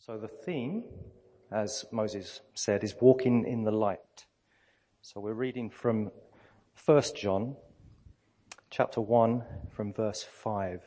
So the theme, as Moses said, is walking in the light. So we're reading from 1 John, chapter 1, from verse 5.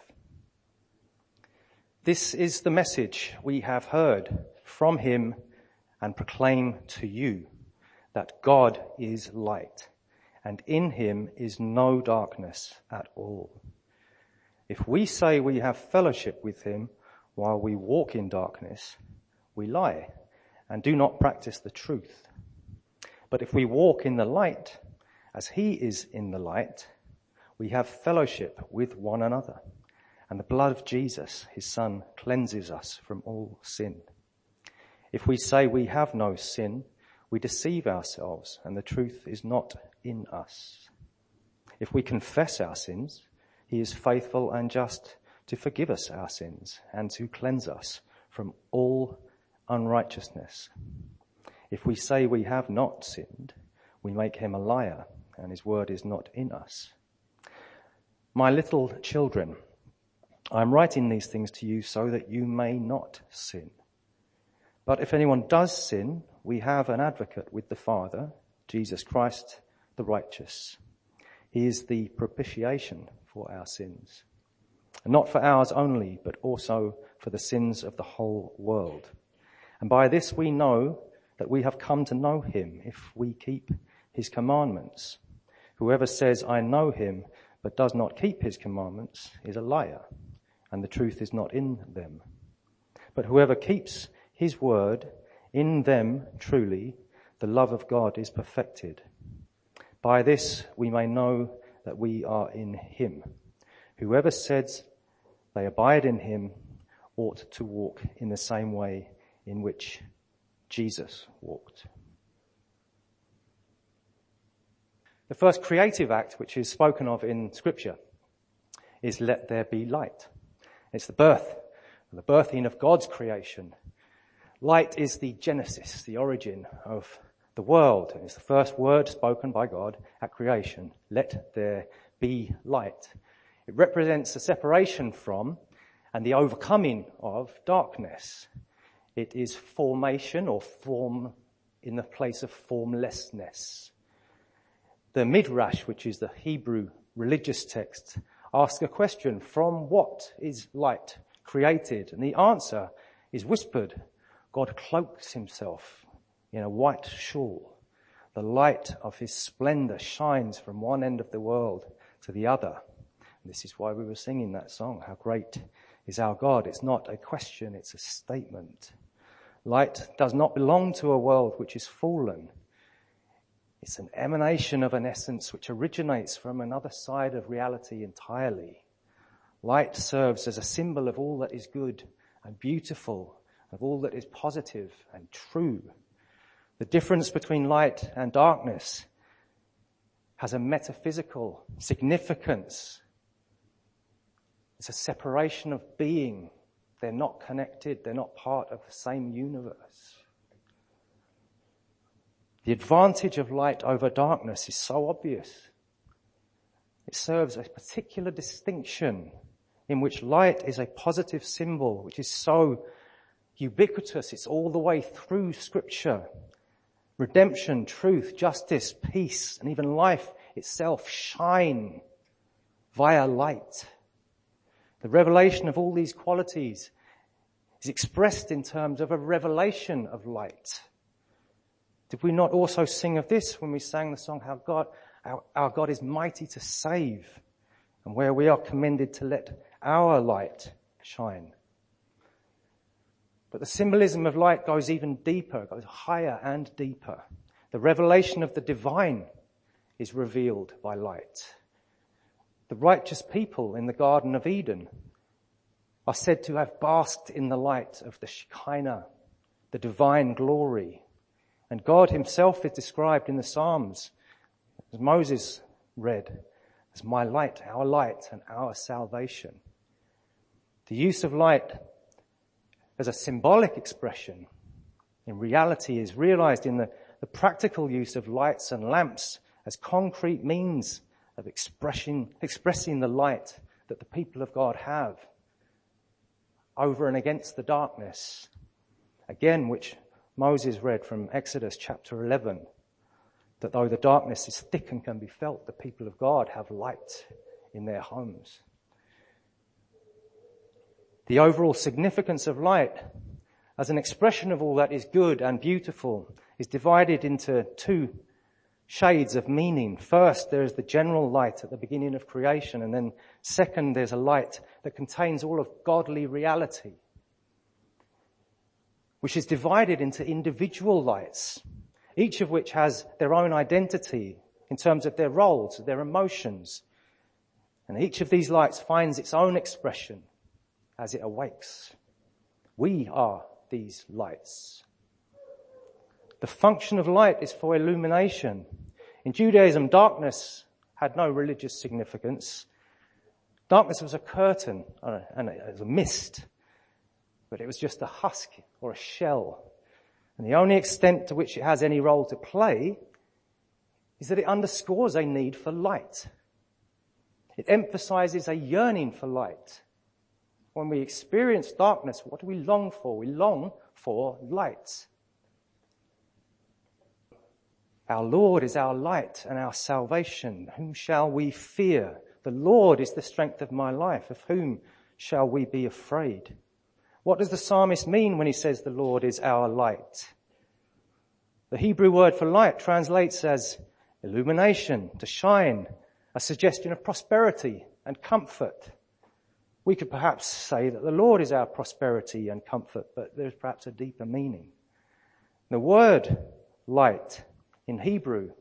This is the message we have heard from him and proclaim to you, that God is light, and in him is no darkness at all. If we say we have fellowship with him while we walk in darkness, we lie and do not practice the truth. But if we walk in the light, as he is in the light, we have fellowship with one another, and the blood of Jesus, his Son, cleanses us from all sin. If we say we have no sin, we deceive ourselves, and the truth is not in us. If we confess our sins, he is faithful and just to forgive us our sins and to cleanse us from all unrighteousness. If we say we have not sinned, we make him a liar, and his word is not in us. My little children, I am writing these things to you so that you may not sin. But if anyone does sin, we have an advocate with the Father, Jesus Christ, the righteous. He is the propitiation for our sins, and not for ours only, but also for the sins of the whole world. And by this we know that we have come to know him, if we keep his commandments. Whoever says, I know him, but does not keep his commandments, is a liar, and the truth is not in them. But whoever keeps his word, in them truly the love of God is perfected. By this we may know that we are in him. Whoever says they abide in him ought to walk in the same way in which Jesus walked. The first creative act which is spoken of in Scripture is let there be light. It's the birthing of God's creation. Light is the genesis, the origin of the world. It's the first word spoken by God at creation. Let there be light. It represents the separation from and the overcoming of darkness. It is formation or form in the place of formlessness. The Midrash, which is the Hebrew religious text, asks a question: from what is light created? And the answer is whispered. God cloaks himself in a white shawl. The light of his splendor shines from one end of the world to the other. And this is why we were singing that song, How Great is Our God. It's not a question, it's a statement. Light does not belong to a world which is fallen. It's an emanation of an essence which originates from another side of reality entirely. Light serves as a symbol of all that is good and beautiful, of all that is positive and true. The difference between light and darkness has a metaphysical significance. It's a separation of being. They're not connected. They're not part of the same universe. The advantage of light over darkness is so obvious. It serves a particular distinction in which light is a positive symbol, which is so ubiquitous. It's all the way through Scripture. Redemption, truth, justice, peace, and even life itself shine via light. The revelation of all these qualities is expressed in terms of a revelation of light. Did we not also sing of this when we sang the song, our God is mighty to save, and where we are commended to let our light shine? But the symbolism of light goes even deeper, goes higher and deeper. The revelation of the divine is revealed by light. The righteous people in the Garden of Eden are said to have basked in the light of the Shekinah, the divine glory. And God himself is described in the Psalms, as Moses read, as my light, and our salvation. The use of light as a symbolic expression in reality is realized in the practical use of lights and lamps as concrete means of expressing the light that the people of God have over and against the darkness. Again, which Moses read from Exodus chapter 11, that though the darkness is thick and can be felt, the people of God have light in their homes. The overall significance of light as an expression of all that is good and beautiful is divided into two shades of meaning. First, there is the general light at the beginning of creation, and then second, there's a light that contains all of godly reality, which is divided into individual lights, each of which has their own identity in terms of their roles, their emotions. And each of these lights finds its own expression as it awakes. We are these lights. The function of light is for illumination. In Judaism, darkness had no religious significance. Darkness was a curtain and it was a mist, but it was just a husk or a shell. And the only extent to which it has any role to play is that it underscores a need for light. It emphasizes a yearning for light. When we experience darkness, what do we long for? We long for light. Our Lord is our light and our salvation. Whom shall we fear? The Lord is the strength of my life. Of whom shall we be afraid? What does the psalmist mean when he says the Lord is our light? The Hebrew word for light translates as illumination, to shine, a suggestion of prosperity and comfort. We could perhaps say that the Lord is our prosperity and comfort, but there's perhaps a deeper meaning. The word light in Hebrew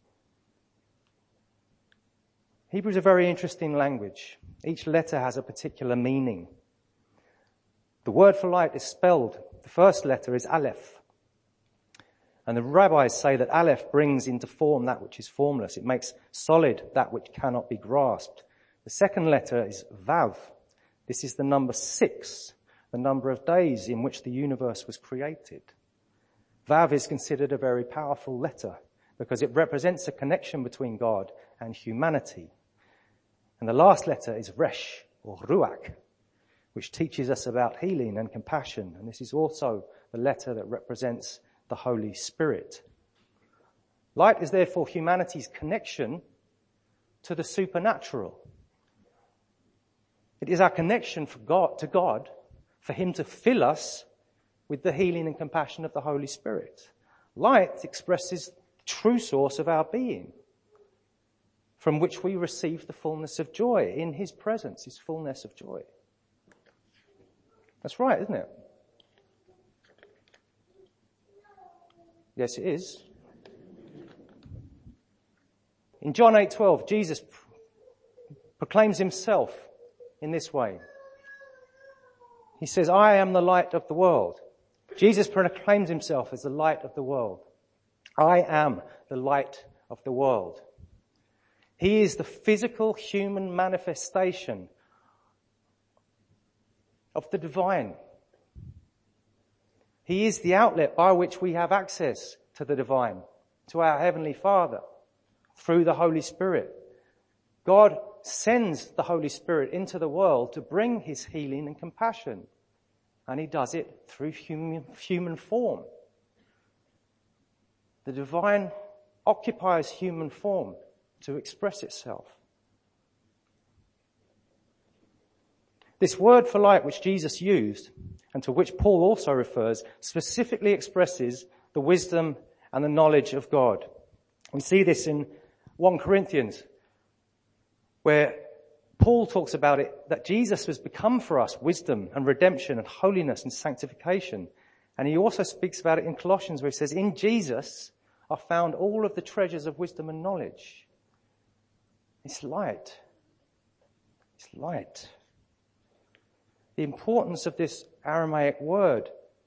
is a very interesting language. Each letter has a particular meaning. The word for light is spelled, the first letter is Aleph. And the rabbis say that Aleph brings into form that which is formless. It makes solid that which cannot be grasped. The second letter is Vav. This is the number 6, the number of days in which the universe was created. Vav is considered a very powerful letter because it represents a connection between God and humanity. And the last letter is Resh, or Ruach, which teaches us about healing and compassion. And this is also the letter that represents the Holy Spirit. Light is therefore humanity's connection to the supernatural. It is our connection to God, for Him to fill us with the healing and compassion of the Holy Spirit. Light expresses the true source of our being, from which we receive the fullness of joy. In His presence is fullness of joy. That's right, isn't it? Yes, it is. In John 8:12, Jesus proclaims Himself in this way. He says, I am the light of the world. Jesus proclaims Himself as the light of the world. I am the light of the world. He is the physical human manifestation of the divine. He is the outlet by which we have access to the divine, to our Heavenly Father, through the Holy Spirit. God sends the Holy Spirit into the world to bring His healing and compassion. And He does it through human form. The divine occupies human form to express itself. This word for light which Jesus used, and to which Paul also refers, specifically expresses the wisdom and the knowledge of God. We see this in 1 Corinthians, where Paul talks about it, that Jesus has become for us wisdom and redemption and holiness and sanctification. And he also speaks about it in Colossians, where he says, in Jesus are found all of the treasures of wisdom and knowledge. It's light. It's light. The importance of this Aramaic word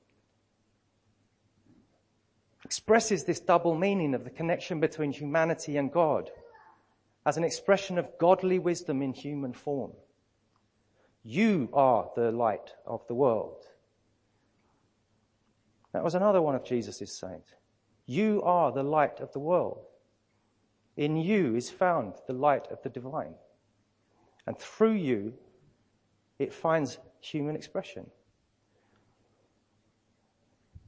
expresses this double meaning of the connection between humanity and God as an expression of godly wisdom in human form. You are the light of the world. That was another one of Jesus' sayings. You are the light of the world. In you is found the light of the divine. And through you, it finds human expression.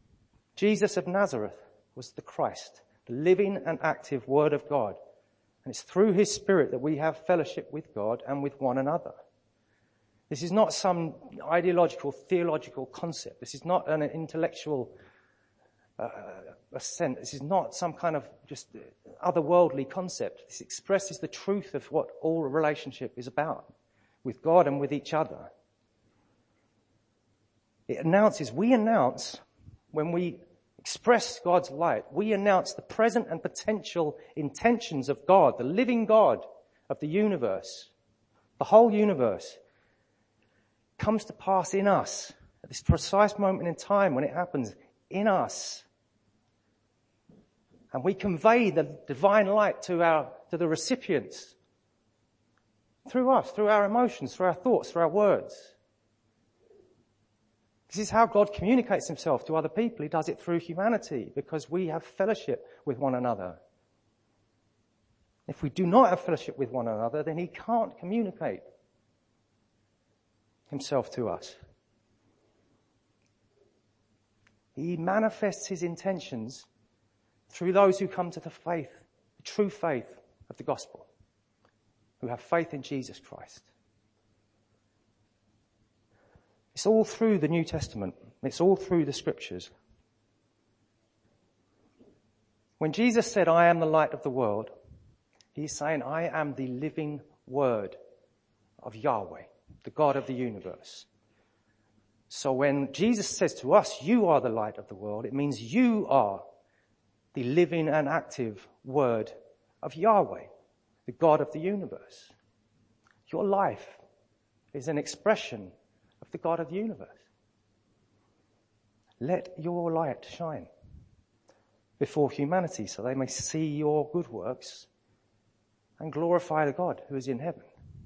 Jesus of Nazareth was the Christ, the living and active Word of God. And it's through His Spirit that we have fellowship with God and with one another. This is not some ideological, theological concept. This is not an intellectual assent. This is not some kind of just otherworldly concept. This expresses the truth of what all relationship is about with God and with each other. We announce, when we express God's light, we announce the present and potential intentions of God, the living God of the universe. The whole universe comes to pass in us at this precise moment in time when it happens in us. And we convey the divine light to the recipients through us, through our emotions, through our thoughts, through our words. This is how God communicates Himself to other people. He does it through humanity because we have fellowship with one another. If we do not have fellowship with one another, then He can't communicate Himself to us. He manifests His intentions through those who come to the faith, the true faith of the gospel, who have faith in Jesus Christ. It's all through the New Testament. It's all through the Scriptures. When Jesus said, "I am the light of the world," He's saying, "I am the living Word of Yahweh, the God of the universe." So when Jesus says to us, "You are the light of the world," it means you are the living and active Word of Yahweh, the God of the universe. Your life is an expression of the God of the universe. Let your light shine before humanity so they may see your good works and glorify the God who is in heaven.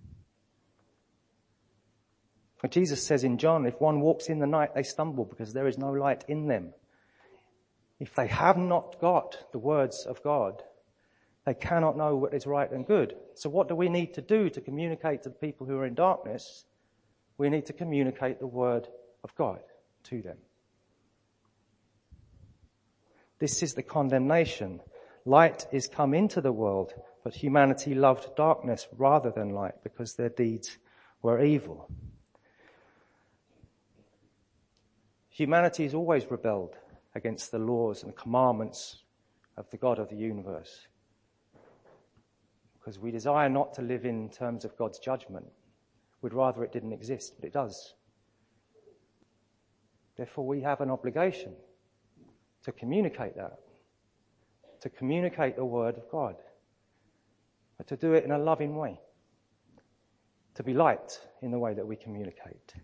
But Jesus says in John, if one walks in the night, they stumble because there is no light in them. If they have not got the words of God, they cannot know what is right and good. So what do we need to do to communicate to the people who are in darkness? We need to communicate the word of God to them. This is the condemnation. Light is come into the world, but humanity loved darkness rather than light because their deeds were evil. Humanity has always rebelled against the laws and commandments of the God of the universe because we desire not to live in terms of God's judgment. We'd rather it didn't exist, but it does. Therefore, we have an obligation to communicate that, to communicate the word of God, but to do it in a loving way, to be light in the way that we communicate.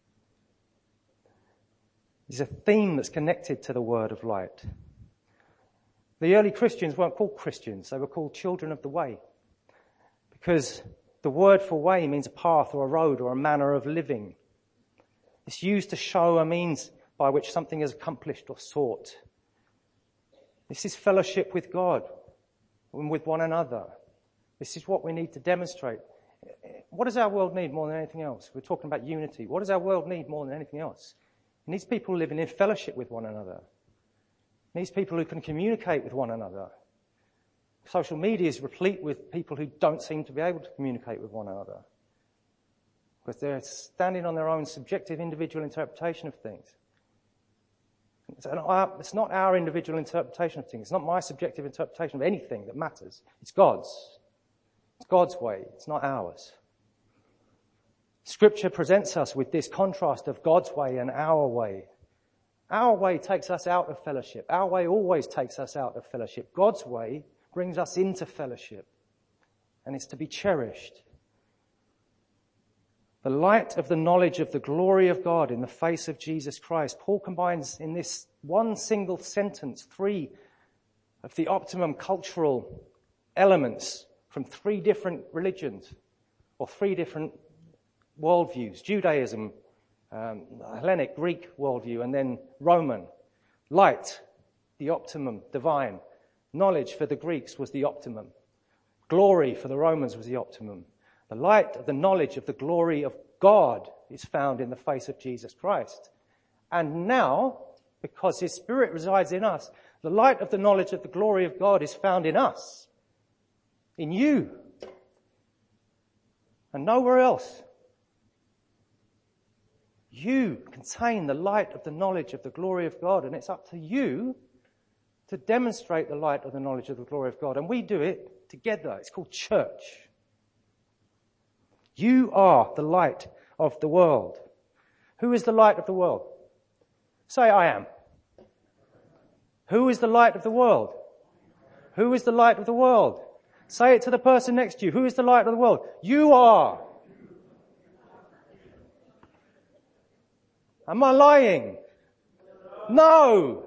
There's a theme that's connected to the word of light. The early Christians weren't called Christians, they were called children of the way, because the word for way means a path or a road or a manner of living. It's used to show a means by which something is accomplished or sought. This is fellowship with God and with one another. This is what we need to demonstrate. What does our world need more than anything else? We're talking about unity. What does our world need more than anything else? It needs people living in fellowship with one another. It needs people who can communicate with one another. Social media is replete with people who don't seem to be able to communicate with one another because they're standing on their own subjective individual interpretation of things. It's not our individual interpretation of things. It's not my subjective interpretation of anything that matters. It's God's. It's God's way. It's not ours. Scripture presents us with this contrast of God's way and our way. Our way takes us out of fellowship. Our way always takes us out of fellowship. God's way brings us into fellowship, and it's to be cherished. The light of the knowledge of the glory of God in the face of Jesus Christ. Paul combines in this one single sentence 3 of the optimum cultural elements from 3 different religions or 3 different worldviews: Judaism, Hellenic, Greek worldview, and then Roman. Light, the optimum, divine. Knowledge for the Greeks was the optimum. Glory for the Romans was the optimum. The light of the knowledge of the glory of God is found in the face of Jesus Christ. And now, because his Spirit resides in us. The light of the knowledge of the glory of God is found in us, in you, and nowhere else. You contain the light of the knowledge of the glory of God, and it's up to you to demonstrate the light of the knowledge of the glory of God. And we do it together. It's called church. You are the light of the world. Who is the light of the world? Say, I am. Who is the light of the world? Who is the light of the world? Say it to the person next to you. Who is the light of the world? You are. Am I lying? No.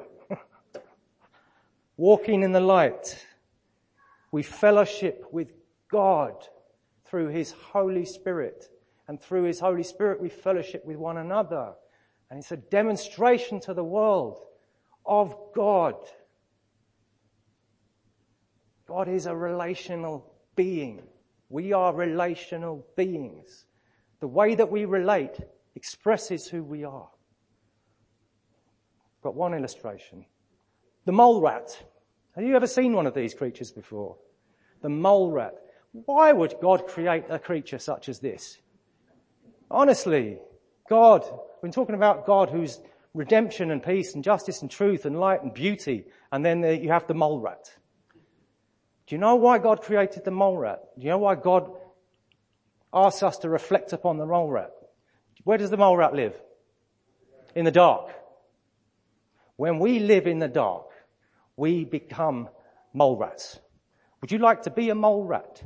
Walking in the light, we fellowship with God through his Holy Spirit. And through his Holy Spirit we fellowship with one another. And it's a demonstration to the world of God. God is a relational being. We are relational beings. The way that we relate expresses who we are. Got one illustration. The mole rat. Have you ever seen one of these creatures before? The mole rat. Why would God create a creature such as this? Honestly, God, we've been talking about God who's redemption and peace and justice and truth and light and beauty, and then you have the mole rat. Do you know why God created the mole rat? Do you know why God asks us to reflect upon the mole rat? Where does the mole rat live? In the dark. When we live in the dark, we become mole rats. Would you like to be a mole rat?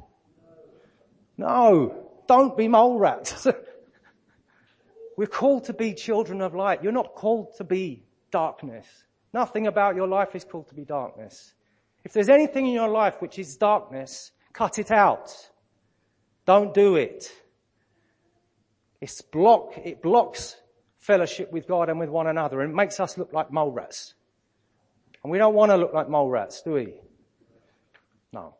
No, don't be mole rats. We're called to be children of light. You're not called to be darkness. Nothing about your life is called to be darkness. If there's anything in your life which is darkness, cut it out. Don't do it. It blocks fellowship with God and with one another, and it makes us look like mole rats. And we don't want to look like mole rats, do we? No.